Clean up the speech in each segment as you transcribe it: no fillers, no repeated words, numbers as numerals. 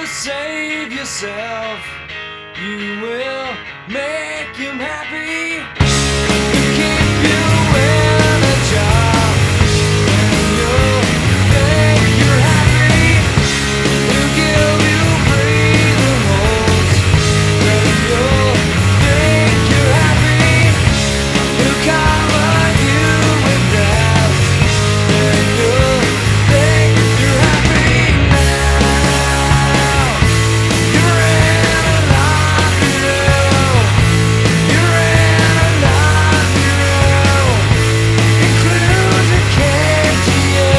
save yourself, you will make him happy. Keep you in a job, and you'll think you're happy. He'll give you breathing holes, then you'll think you're happy. He'll cover you with grass, then you'll think you're happy. Now you're in a laundry room. You're in a laundry room. Conclusion came to you.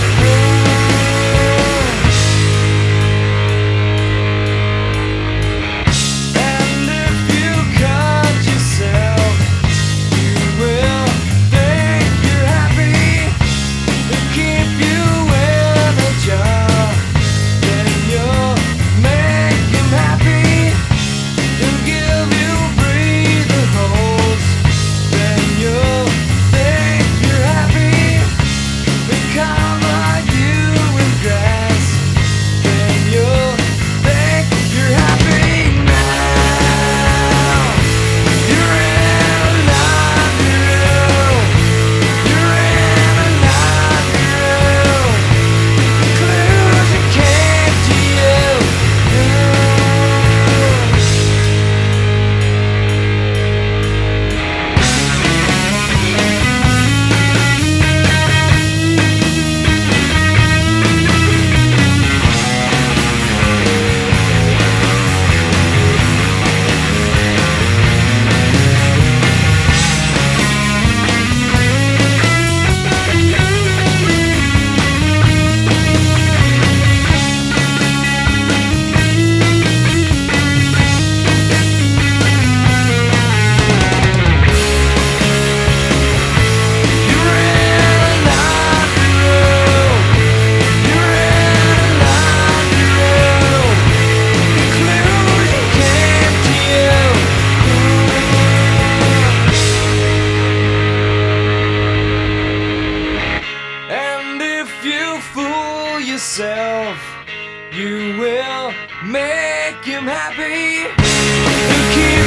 And if you cut yourself, you will think you're happy. He'll keep you in a job, then you'll make him happy. He'll give you breathing holes, then you'll think you're happy. He'll cover you with grass, then you'll think you're happy. Now you're in a laundry room. You're in a laundry room. Conclusion came to you. You're in a laundry room. You're in a laundry room. Conclusion came to you. And if you fool yourself, you will make him happy. He'll keep